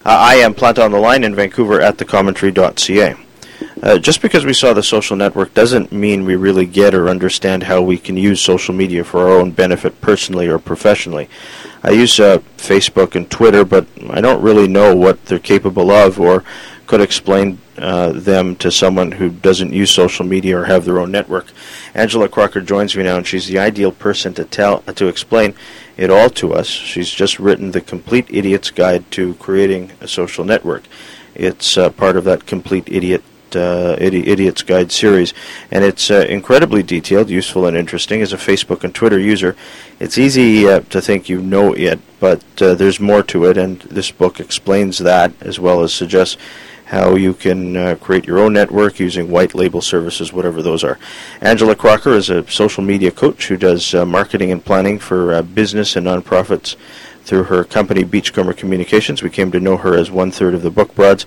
I am Plant on the Line in Vancouver at thecommentary.ca. Just because we saw the social network doesn't mean we really get or understand how we can use social media for our own benefit personally or professionally. I use Facebook and Twitter, but I don't really know what they're capable of or could explain them to someone who doesn't use social media or have their own network. Angela Crocker joins me now, and she's the ideal person to explain it all to us. She's just written The Complete Idiot's Guide to Creating a Social Network. It's part of that Complete Idiot's Guide series, and it's incredibly detailed, useful, and interesting. As a Facebook and Twitter user, it's easy to think you know it, but there's more to it, and this book explains that, as well as suggests how you can create your own network using white label services, whatever those are. Angela Crocker is a social media coach who does marketing and planning for business and nonprofits through her company, Beachcomber Communications. We came to know her as one-third of the Book Broads.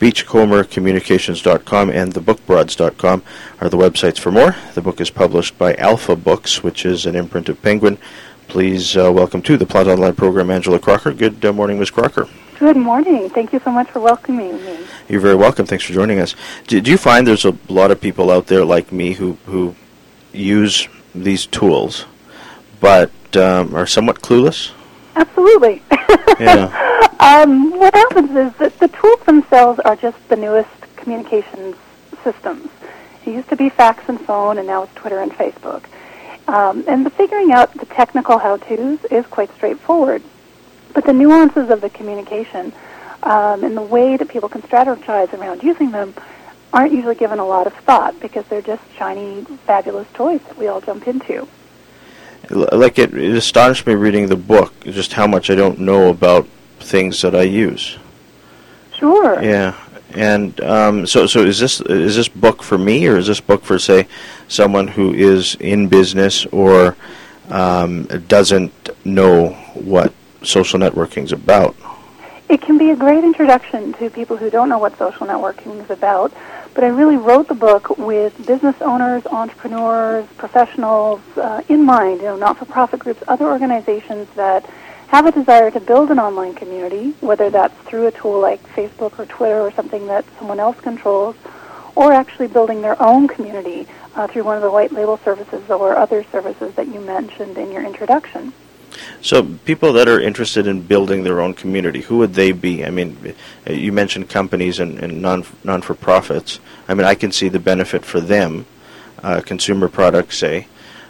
Beachcombercommunications.com and thebookbroads.com are the websites for more. The book is published by Alpha Books, which is an imprint of Penguin. Please welcome to the Plant Online program, Angela Crocker. Good morning, Ms. Crocker. Good morning. Thank you so much for welcoming me. You're very welcome. Thanks for joining us. Do you find there's a lot of people out there like me who use these tools but are somewhat clueless? Absolutely. Yeah. What happens is that the tools themselves are just the newest communications systems. It used to be fax and phone, and now it's Twitter and Facebook. And the figuring out the technical how-tos is quite straightforward. But the nuances of the communication and the way that people can strategize around using them aren't usually given a lot of thought because they're just shiny, fabulous toys that we all jump into. Like it astonished me reading the book, just how much I don't know about things that I use. Sure. Yeah. And so is this book for me, or is this book for, say, someone who is in business or doesn't know what social networking is about? It can be a great introduction to people who don't know what social networking is about, but I really wrote the book with business owners, entrepreneurs, professionals in mind, not-for-profit groups, other organizations that have a desire to build an online community, whether that's through a tool like Facebook or Twitter or something that someone else controls, or actually building their own community through one of the white label services or other services that you mentioned in your introduction. So people that are interested in building their own community, who would they be? I mean, you mentioned companies and non-for-profits. I mean, I can see the benefit for them, consumer products, say.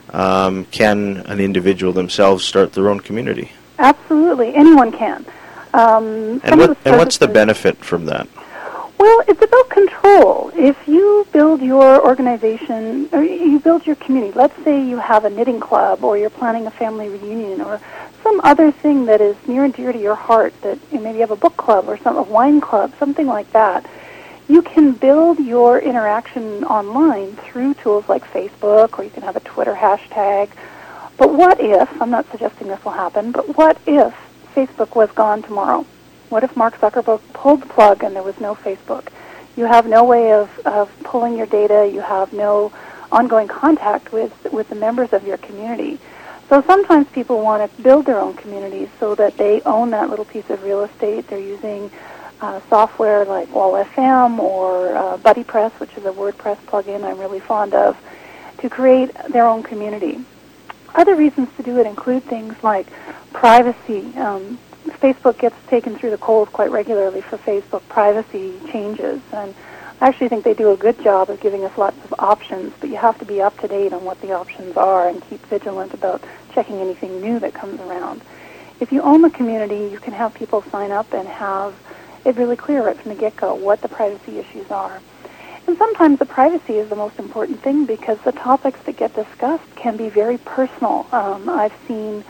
Can an individual themselves start their own community? Absolutely. Anyone can. And what's the benefit from that? Well, it's about control. If you build your organization, or you build your community, let's say you have a knitting club, or you're planning a family reunion, or some other thing that is near and dear to your heart, that maybe you have a book club or a wine club, something like that, you can build your interaction online through tools like Facebook, or you can have a Twitter hashtag. But what if, I'm not suggesting this will happen, but what if Facebook was gone tomorrow? What if Mark Zuckerberg pulled the plug and there was no Facebook? You have no way of pulling your data. You have no ongoing contact with the members of your community. So sometimes people want to build their own communities so that they own that little piece of real estate. They're using software like WallFM or BuddyPress, which is a WordPress plugin I'm really fond of, to create their own community. Other reasons to do it include things like privacy. Facebook gets taken through the coals quite regularly for Facebook privacy changes, and I actually think they do a good job of giving us lots of options, but you have to be up to date on what the options are and keep vigilant about checking anything new that comes around. If you own the community, you can have people sign up and have it really clear right from the get-go what the privacy issues are. And sometimes the privacy is the most important thing because the topics that get discussed can be very personal. I've seen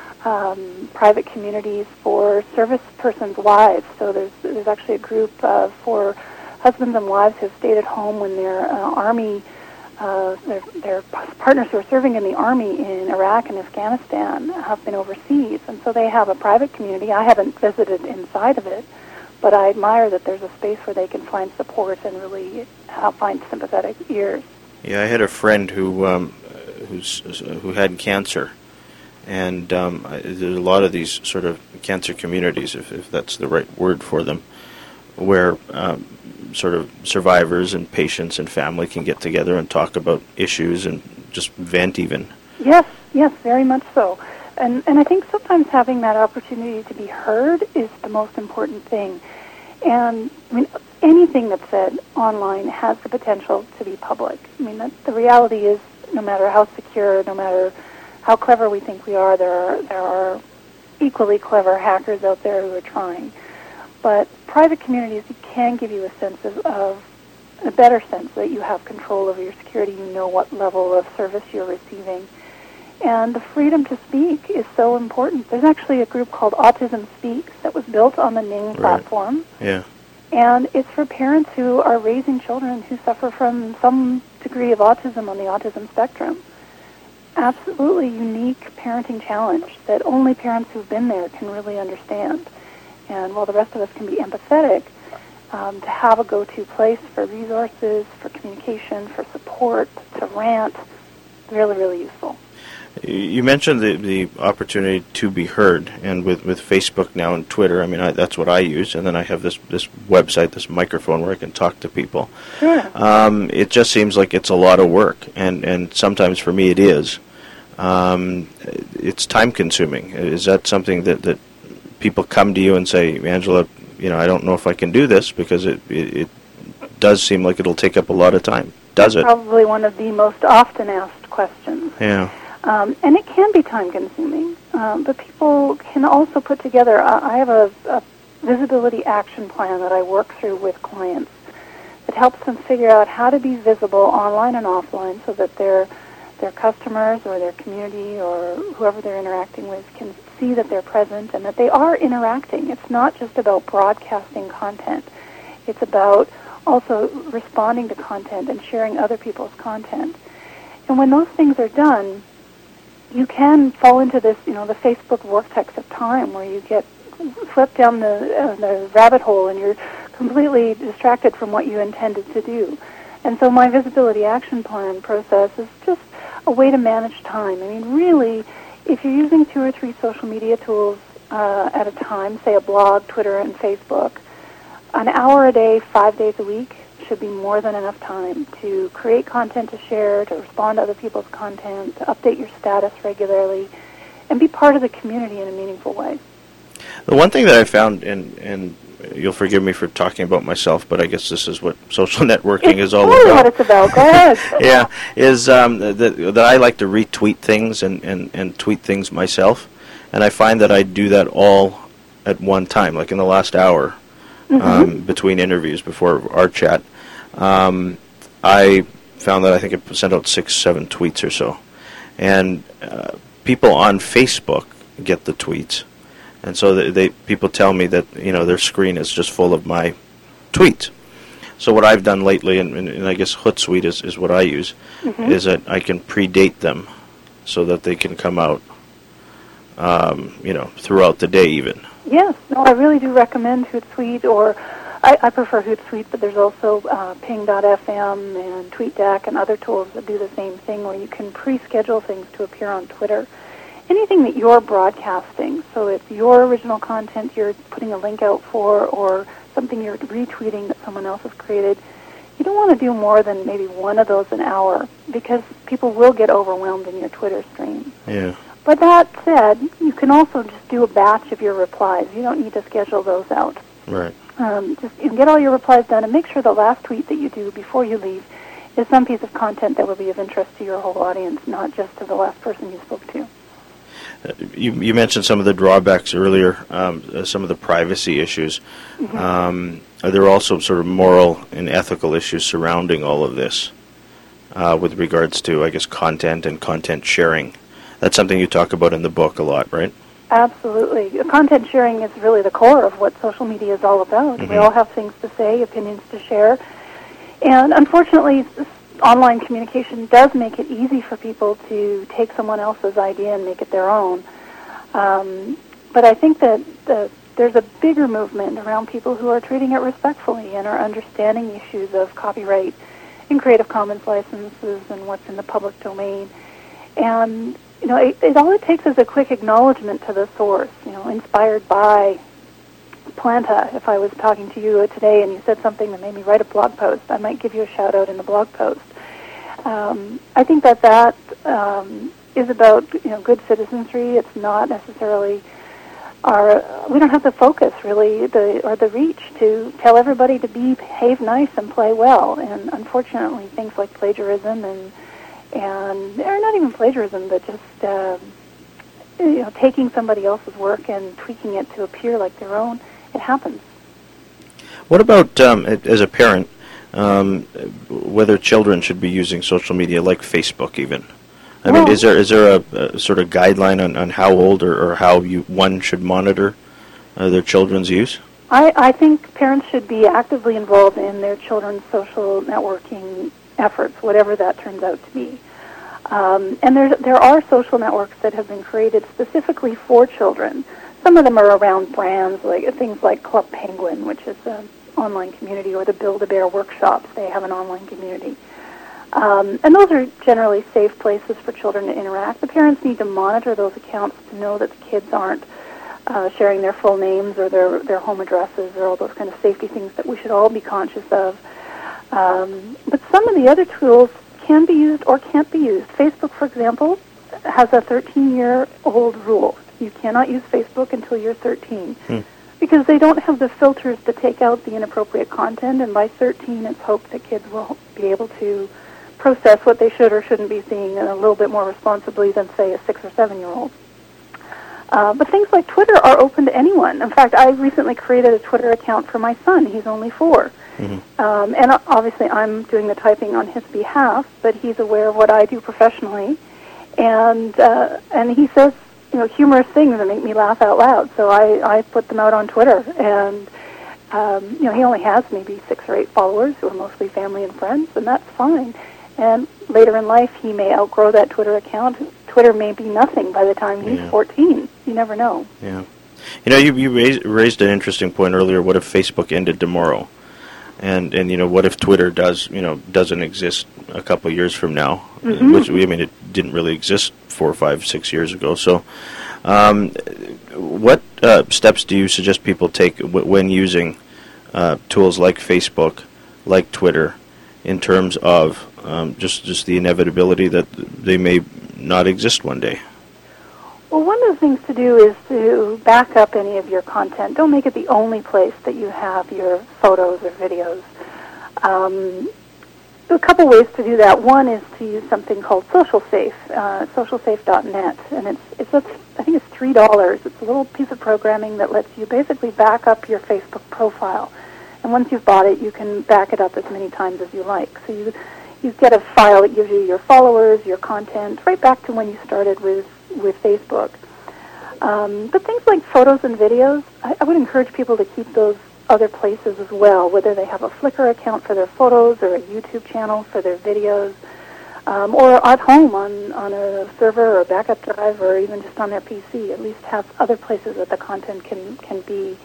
private communities for service persons' wives. So there's actually a group for husbands and wives who have stayed at home when their Army, their partners who are serving in the Army in Iraq and Afghanistan have been overseas. And so they have a private community. I haven't visited inside of it, but I admire that there's a space where they can find support and really find sympathetic ears. Yeah, I had a friend who had cancer. And there's a lot of these sort of cancer communities, if that's the right word for them, where sort of survivors and patients and family can get together and talk about issues and just vent even. Yes, very much so. And I think sometimes having that opportunity to be heard is the most important thing. And I mean, anything that's said online has the potential to be public. I mean, the reality is, no matter how secure, no matter how clever we think we are, there are equally clever hackers out there who are trying. But private communities can give you a sense of a better sense that you have control over your security. You know what level of service you're receiving. And the freedom to speak is so important. There's actually a group called Autism Speaks that was built on the Ning platform. Yeah. And it's for parents who are raising children who suffer from some degree of autism on the autism spectrum. Absolutely unique parenting challenge that only parents who've been there can really understand. And while the rest of us can be empathetic, to have a go-to place for resources, for communication, for support, to rant, really, really useful. You mentioned the opportunity to be heard, and with Facebook now and Twitter, I mean, that's what I use, and then I have this website, this microphone where I can talk to people. Sure. It just seems like it's a lot of work, and sometimes for me it is. It's time-consuming. Is that something that people come to you and say, Angela, I don't know if I can do this, because it does seem like it'll take up a lot of time. Does it? Probably one of the most often asked questions. Yeah. And it can be time-consuming, but people can also put together. I have a visibility action plan that I work through with clients that helps them figure out how to be visible online and offline so that their customers or their community or whoever they're interacting with can see that they're present and that they are interacting. It's not just about broadcasting content. It's about also responding to content and sharing other people's content. And when those things are done, you can fall into this, the Facebook vortex of time where you get swept down the rabbit hole and you're completely distracted from what you intended to do. And so my visibility action plan process is just a way to manage time. I mean, really, if you're using 2 or 3 social media tools at a time, say a blog, Twitter, and Facebook, an hour a day, 5 days a week should be more than enough time to create content to share, to respond to other people's content, to update your status regularly, and be part of the community in a meaningful way. The one thing that I found, and you'll forgive me for talking about myself, but I guess this is what social networking is all totally about. What it's about. Go ahead. Yeah, is that I like to retweet things and tweet things myself, and I find that I do that all at one time, like in the last hour between interviews before our chat. I found that I think I sent out 6-7 tweets or so, and people on Facebook get the tweets. And so people tell me that their screen is just full of my tweets. So what I've done lately, and I guess Hootsuite is what I use, is that I can predate them so that they can come out, throughout the day even. Yes, no, I really do recommend Hootsuite, or I prefer Hootsuite, but there's also Ping.fm and TweetDeck and other tools that do the same thing where you can pre-schedule things to appear on Twitter. Anything that you're broadcasting, so it's your original content you're putting a link out for or something you're retweeting that someone else has created, you don't want to do more than maybe one of those an hour because people will get overwhelmed in your Twitter stream. Yeah. But that said, you can also just do a batch of your replies. You don't need to schedule those out. Right. Just get all your replies done and make sure the last tweet that you do before you leave is some piece of content that will be of interest to your whole audience, not just to the last person you spoke to. You mentioned some of the drawbacks earlier, some of the privacy issues. Are there also sort of moral and ethical issues surrounding all of this with regards to, I guess, content and content sharing? That's something you talk about in the book a lot, right? Absolutely. Content sharing is really the core of what social media is all about. We all have things to say, opinions to share. And unfortunately, online communication does make it easy for people to take someone else's idea and make it their own. But I think that there's a bigger movement around people who are treating it respectfully and are understanding issues of copyright and Creative Commons licenses and what's in the public domain. And all it takes is a quick acknowledgement to the source, inspired by Planta. If I was talking to you today and you said something that made me write a blog post, I might give you a shout out in the blog post. I think that is about good citizenry. It's not necessarily we don't have the focus really, or the reach to tell everybody to behave nice and play well. And unfortunately, things like plagiarism and or not even plagiarism, but just taking somebody else's work and tweaking it to appear like their own. It happens. What about as a parent, whether children should be using social media like Facebook even? I mean, is there a sort of guideline on how old or how one should monitor their children's use? I think parents should be actively involved in their children's social networking efforts, whatever that turns out to be. And there are social networks that have been created specifically for children. Some of them are around brands, like things like Club Penguin, which is an online community, or the Build-A-Bear workshops. They have an online community. And those are generally safe places for children to interact. The parents need to monitor those accounts to know that the kids aren't sharing their full names or their home addresses or all those kind of safety things that we should all be conscious of. But some of the other tools can be used or can't be used. Facebook, for example, has a 13-year-old rule. You cannot use Facebook until you're 13 because they don't have the filters to take out the inappropriate content, and by 13 it's hoped that kids will be able to process what they should or shouldn't be seeing a little bit more responsibly than, say, a 6 or 7-year-old. But things like Twitter are open to anyone. In fact, I recently created a Twitter account for my son. He's only 4. And obviously I'm doing the typing on his behalf, but he's aware of what I do professionally. And he says, humorous things that make me laugh out loud. So I put them out on Twitter. And, he only has maybe 6 or 8 followers who are mostly family and friends, and that's fine. And later in life, he may outgrow that Twitter account. Twitter may be nothing by the time he's 14. You never know. Yeah. You raised an interesting point earlier. What if Facebook ended tomorrow? And what if Twitter doesn't exist a couple of years from now? Which, it didn't really exist 4, 5, 6 years ago. So what steps do you suggest people take when using tools like Facebook, like Twitter, in terms of just the inevitability that they may not exist one day? Well, one of the things to do is to back up any of your content. Don't make it the only place that you have your photos or videos. A couple ways to do that. One is to use something called SocialSafe, socialsafe.net, and I think it's $3. It's a little piece of programming that lets you basically back up your Facebook profile. And once you've bought it, you can back it up as many times as you like. So you get a file that gives you your followers, your content, right back to when you started with Facebook. But things like photos and videos, I would encourage people to keep those other places as well, whether they have a Flickr account for their photos or a YouTube channel for their videos, or at home on a server or a backup drive, or even just on their PC. At least have other places that the content can be.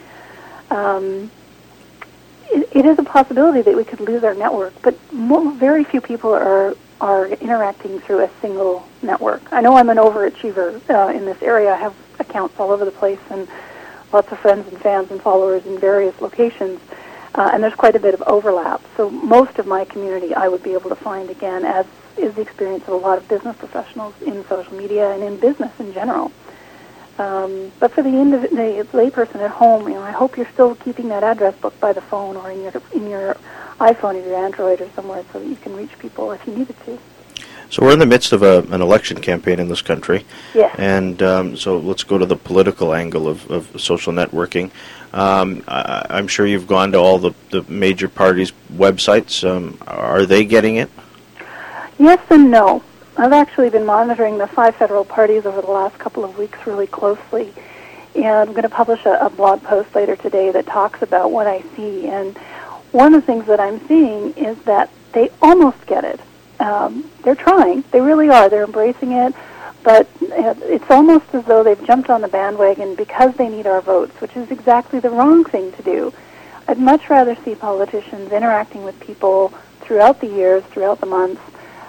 It is a possibility that we could lose our network, but very few people are interacting through a single network. I know I'm an overachiever in this area. I have accounts all over the place and lots of friends and fans and followers in various locations, and there's quite a bit of overlap. So most of my community I would be able to find again, as is the experience of a lot of business professionals in social media and in business in general. But for the layperson at home, I hope you're still keeping that address book by the phone or in your iPhone or your Android or somewhere so that you can reach people if you needed to. So we're in the midst of an election campaign in this country. Yes. And so let's go to the political angle of social networking. I'm sure you've gone to all the major parties' websites. Are they getting it? Yes and no. I've actually been monitoring the 5 federal parties over the last couple of weeks really closely, and I'm going to publish a blog post later today that talks about what I see. And one of the things that I'm seeing is that they almost get it. They're trying. They really are. They're embracing it, but it's almost as though they've jumped on the bandwagon because they need our votes, which is exactly the wrong thing to do. I'd much rather see politicians interacting with people throughout the years, throughout the months,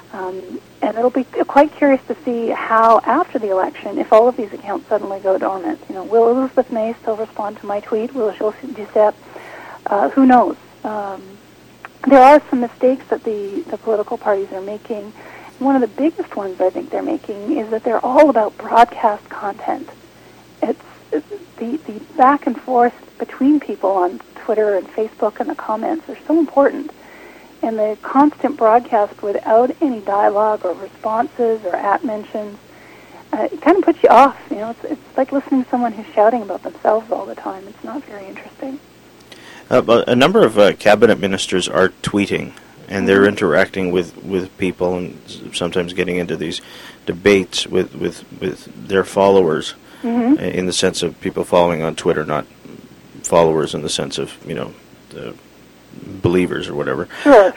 And it'll be quite curious to see how, after the election, if all of these accounts suddenly go dormant. Will Elizabeth May still respond to my tweet? Will Gilles Duceppe? Who knows? There are some mistakes that the political parties are making. One of the biggest ones I think they're making is that they're all about broadcast content. It's the back and forth between people on Twitter and Facebook and the comments are so important. And the constant broadcast without any dialogue or responses or @mentions, it kind of puts you off. It's like listening to someone who's shouting about themselves all the time. It's not very interesting. A number of cabinet ministers are tweeting, and they're interacting with people and sometimes getting into these debates with their followers, in the sense of people following on Twitter, not followers in the sense of, the believers or whatever. Sure.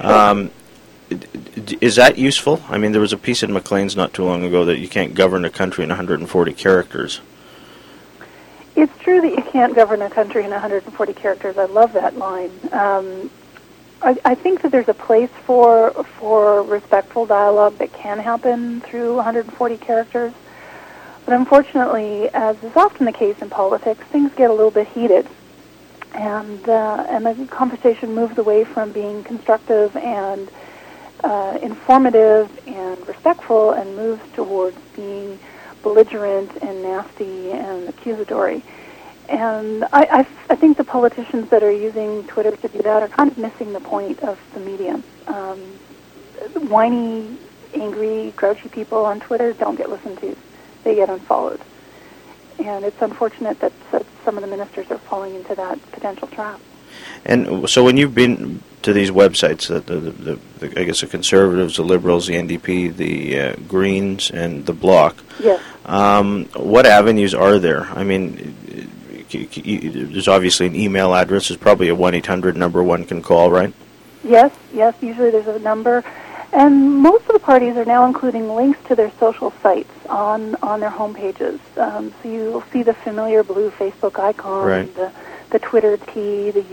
Is that useful? I mean, there was a piece in Maclean's not too long ago that you can't govern a country in 140 characters. It's true that you can't govern a country in 140 characters. I love that line. I think that there's a place for respectful dialogue that can happen through 140 characters. But unfortunately, as is often the case in politics, things get a little bit heated. And the conversation moves away from being constructive and informative and respectful and moves towards being belligerent and nasty and accusatory. And I think the politicians that are using Twitter to do that are kind of missing the point of the medium. Whiny, angry, grouchy people on Twitter don't get listened to. They get unfollowed. And it's unfortunate that some of the ministers are falling into that potential trap. And so when you've been to these websites, I guess the Conservatives, the Liberals, the NDP, the Greens, and the Bloc, yes. What avenues are there? I mean, there's obviously an email address. There's probably a 1-800 number one can call, right? Yes. Usually there's a number. And most of the parties are now including links to their social sites on their homepages. So you'll see the familiar blue Facebook icon, right, the Twitter T, the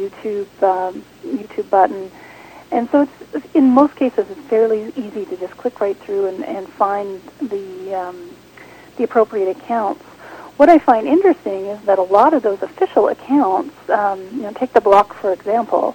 YouTube button. And so it's, in most cases, it's fairly easy to just click right through and find the appropriate accounts. What I find interesting is that a lot of those official accounts, take the Bloc, for example,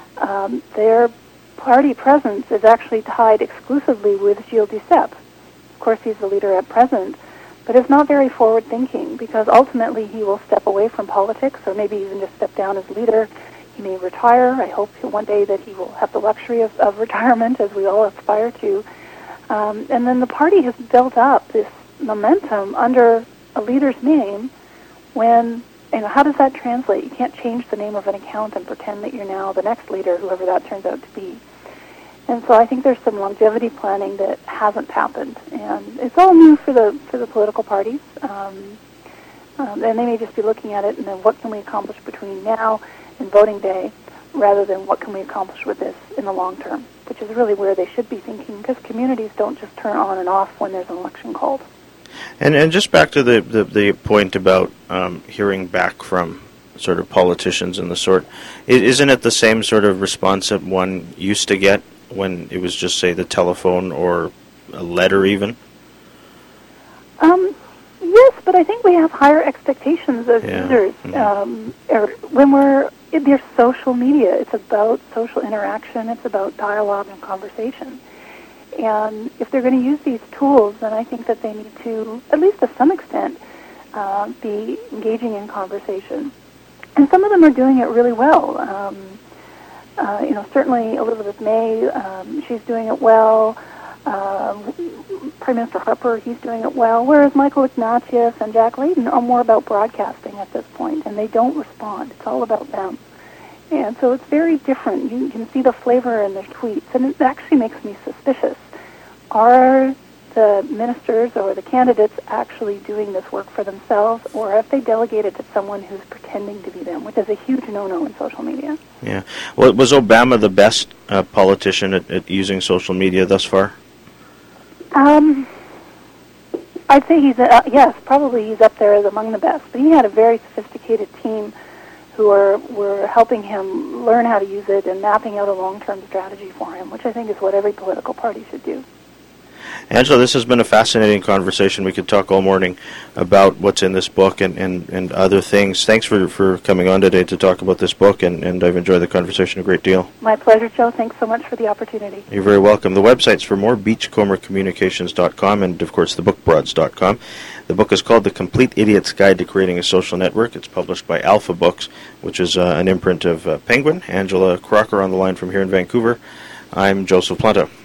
their party presence is actually tied exclusively with Gilles Duceppe. Of course, he's the leader at present, but it's not very forward-thinking because ultimately he will step away from politics or maybe even just step down as leader. He may retire. I hope one day that he will have the luxury of retirement, as we all aspire to. And then the party has built up this momentum under a leader's name when, how does that translate? You can't change the name of an account and pretend that you're now the next leader, whoever that turns out to be. And so I think there's some longevity planning that hasn't happened. And it's all new for the political parties. And they may just be looking at it and then what can we accomplish between now and voting day rather than what can we accomplish with this in the long term, which is really where they should be thinking because communities don't just turn on and off when there's an election called. And just back to the point about hearing back from sort of politicians and the sort, isn't it the same sort of response that one used to get when it was just, say, the telephone or a letter even? Yes, but I think we have higher expectations as users. When there's social media, it's about social interaction, it's about dialogue and conversation. And if they're going to use these tools, then I think that they need to, at least to some extent, be engaging in conversation. And some of them are doing it really well. Certainly Elizabeth May, she's doing it well. Prime Minister Harper, he's doing it well. Whereas Michael Ignatieff and Jack Layton are more about broadcasting at this point, and they don't respond. It's all about them. And so it's very different. You can see the flavor in their tweets, and it actually makes me suspicious. Are the ministers or the candidates actually doing this work for themselves, or have they delegated to someone who's pretending to be them, which is a huge no-no in social media? Yeah. Well, was Obama the best politician at using social media thus far? I'd say he's, yes, probably he's up there as among the best. But he had a very sophisticated team who were helping him learn how to use it and mapping out a long-term strategy for him, which I think is what every political party should do. Angela, this has been a fascinating conversation. We could talk all morning about what's in this book and other things. Thanks for coming on today to talk about this book, and I've enjoyed the conversation a great deal. My pleasure, Joe. Thanks so much for the opportunity. You're very welcome. The websites for more, beachcombercommunications.com and, of course, thebookbroads.com. The book is called The Complete Idiot's Guide to Creating a Social Network. It's published by Alpha Books, which is an imprint of Penguin. Angela Crocker on the line from here in Vancouver. I'm Joseph Planta.